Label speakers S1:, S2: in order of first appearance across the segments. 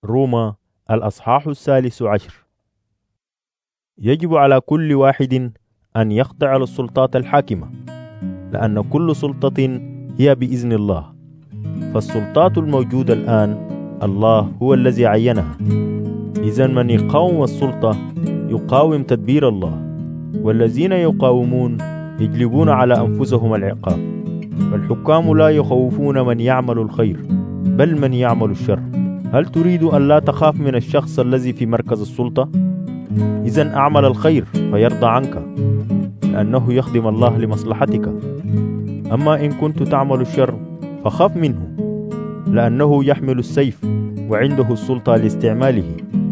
S1: روما الأصحاح 13. يجب على كل واحد أن يخضع للسلطات الحاكمة، لأن كل سلطة هي بإذن الله. فالسلطات الموجودة الآن الله هو الذي عينها. إذن من يقاوم السلطة يقاوم تدبير الله، والذين يقاومون يجلبون على أنفسهم العقاب. فالحكام لا يخوفون من يعمل الخير، بل من يعمل الشر. هل تريد أن لا تخاف من الشخص الذي في مركز السلطة؟ إذن أعمل الخير فيرضى عنك، لأنه يخدم الله لمصلحتك. أما إن كنت تعمل الشر فخاف منه، لأنه يحمل السيف وعنده السلطة لاستعماله،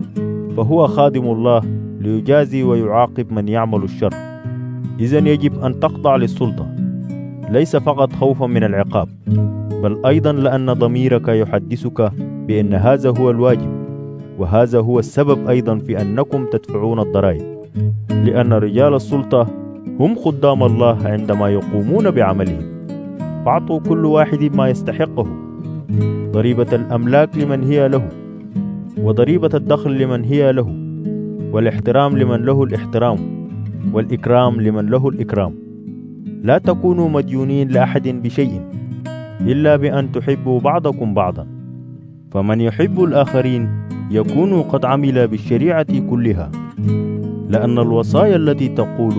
S1: فهو خادم الله ليجازي ويعاقب من يعمل الشر. إذن يجب أن تخضع للسلطة، ليس فقط خوفا من العقاب، بل أيضا لأن ضميرك يحدثك بأن هذا هو الواجب، وهذا هو السبب أيضا في أنكم تدفعون الضرائب، لأن رجال السلطة هم خدام الله عندما يقومون بعملهم. فاعطوا كل واحد ما يستحقه: ضريبة الأملاك لمن هي له، وضريبة الدخل لمن هي له، والاحترام لمن له الاحترام، والإكرام لمن له الإكرام. لا تكونوا مديونين لأحد بشيء إلا بأن تحبوا بعضكم بعضا، فمن يحب الآخرين يكون قد عمل بالشريعة كلها. لأن الوصايا التي تقول: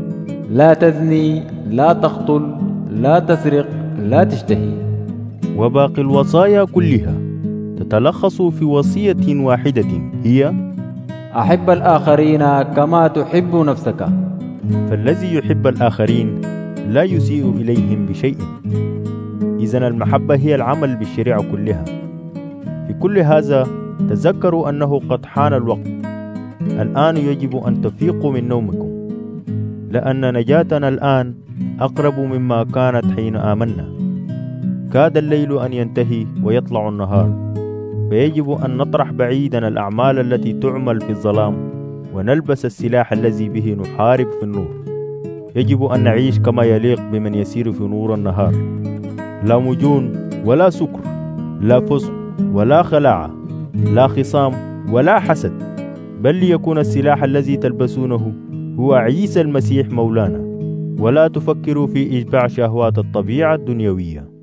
S2: لا تزني، لا تقتل، لا تسرق، لا تشتهي،
S1: وباقي الوصايا كلها تتلخص في وصية واحدة، هي:
S2: أحب الآخرين كما تحب نفسك.
S1: فالذي يحب الآخرين لا يسيء إليهم بشيء. إذن المحبة هي العمل بالشريعة كلها. في كل هذا تذكروا أنه قد حان الوقت. الآن يجب أن تفيقوا من نومكم، لأن نجاتنا الآن أقرب مما كانت حين آمنا. كاد الليل أن ينتهي ويطلع النهار، فيجب أن نطرح بعيدا الأعمال التي تعمل في الظلام، ونلبس السلاح الذي به نحارب في النور. يجب أن نعيش كما يليق بمن يسير في نور النهار، لا مجون ولا سكر، لا فسق ولا خلاعة، لا خصام ولا حسد، بل ليكون السلاح الذي تلبسونه هو عيسى المسيح مولانا. ولا تفكروا في إشباع شهوات الطبيعة الدنيوية.